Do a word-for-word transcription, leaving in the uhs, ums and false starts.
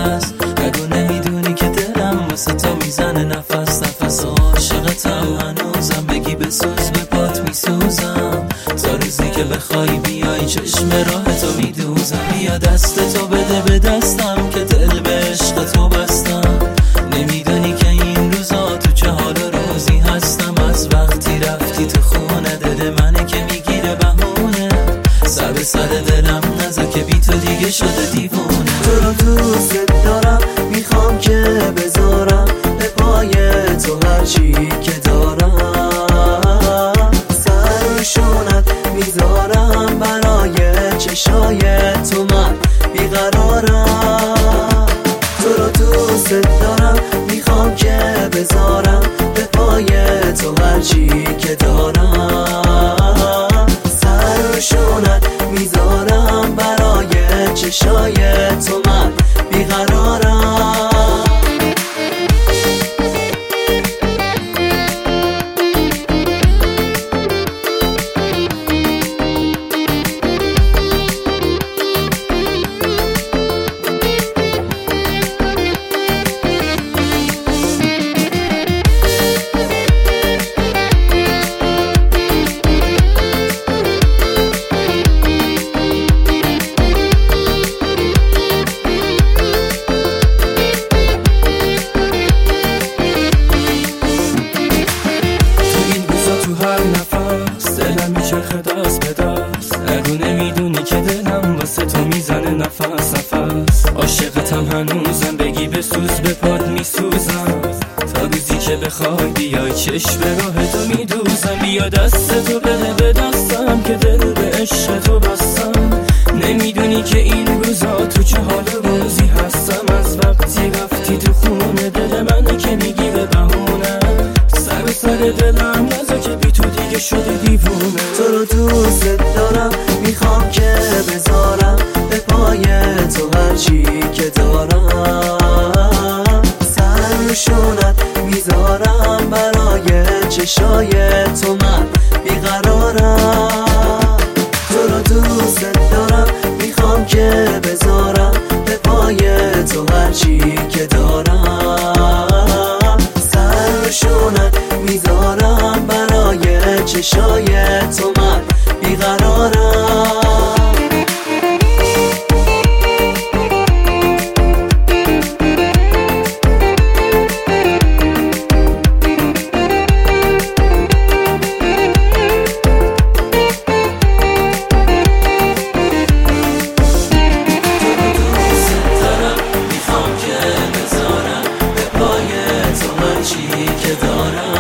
نفس. اگه نمیدونی که دلم واسه تو میزنه نفس نفس. عاشقتم هنوزم، بگی بسوز به پات میسوزم. تا روزی که بخوای بیای چشم راه تو میدوزم. بیا دست تو بده به دستم که دل به عشق تو بستم. نمیدونی که این روزا تو چه حال روزی هستم. از وقتی رفتی تو خونه دل منه که میگیره بهونه. سر به سر دلم نذار که بی تو دیگه شده دیوونه. تو رو دوست دارم، میخوام که بذارم به پای تو هرچی که دارم. سر روشونت میذارم برای چشای تو من بیقرارم. تو رو دوست دارم، میخوام که بذارم به پای تو هرچی که دارم. سر روشونت میذارم برای چشای تو من بیقرارم. دلم میچرخه دست به دست. اگه نمیدونی که دلم واسه تو میزنه نفس نفس. عاشقتم هنوزم، بگی بسوز به پات میسوزم. تا روزی که بخوای بیای چشم راه تو میدوزم. بیا دست تو بده به دستم که دل به عشق تو بستم. نمیدونی که این روزا تو چه حال روزی هستم. از وقتی رفتی تو خونه دل منه که میگیره بهونه. سر به سر دلم نذار که بی تو دیگه شده دیوونه. تو رو دوست دارم، میخوام که بذارم به پای تو هرچی که دارم. سر روشونت میذارم برای چشای تو من بیقرارم. تو رو دوست دارم، میخوام که بذارم به پای تو هرچی که دارم. سر روشونت میذارم برای چشای تو من بیقرارم. که دارم